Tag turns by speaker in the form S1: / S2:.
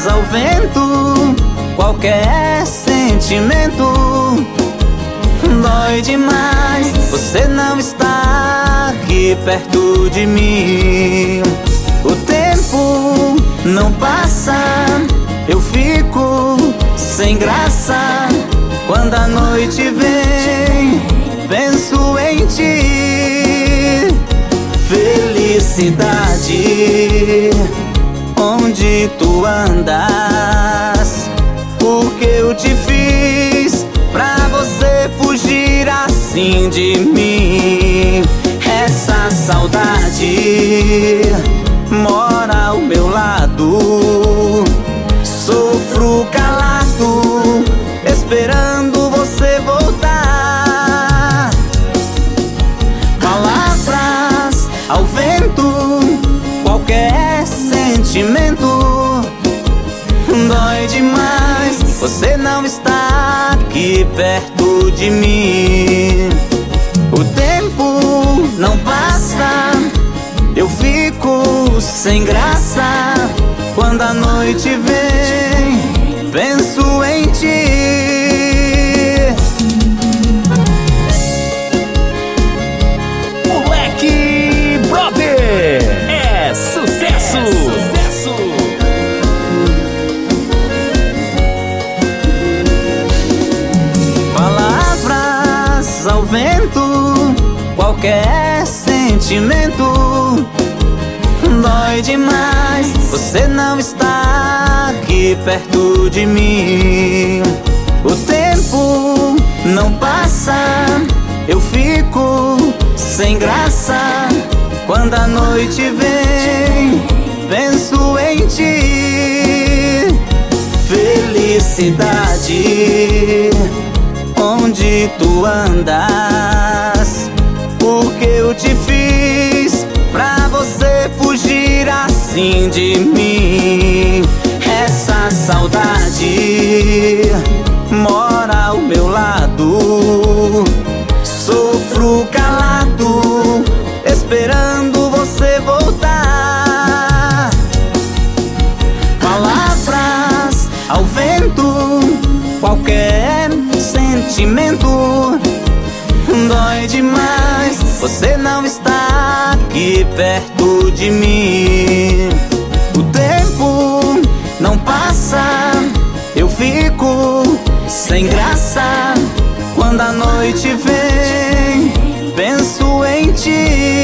S1: ao vento, qualquer sentimento dói demais. Você não está aqui perto de mim. O tempo não passa, eu fico sem graça. Quando a noite vem, penso em ti. Felicidade, onde tu andas? O que eu te fiz pra você fugir assim de mim? Essa saudade mora ao meu lado. Sofro calado, esperando você voltar. Palavras ao vento, qualquer sentimento dói demais. Você não está aqui perto de mim. O tempo não passa, eu fico sem graça. Quando a noite vem, penso em ti.
S2: Moleque Brother é sucesso!
S1: Palavras ao vento, qualquer sentimento dói demais. Você não está aqui perto de mim. O tempo não passa, eu fico sem graça. Quando a noite vem, penso em ti. Felicidade, onde tu andas? O que eu te fiz pra você fugir assim de mim? Essa saudade mora ao meu lado. Sofro calado, esperando você voltar. Palavras ao vento, qualquer sentimento dói demais. Você não está aqui perto de mim. O tempo não passa, eu fico sem graça. Quando a noite vem, penso em ti.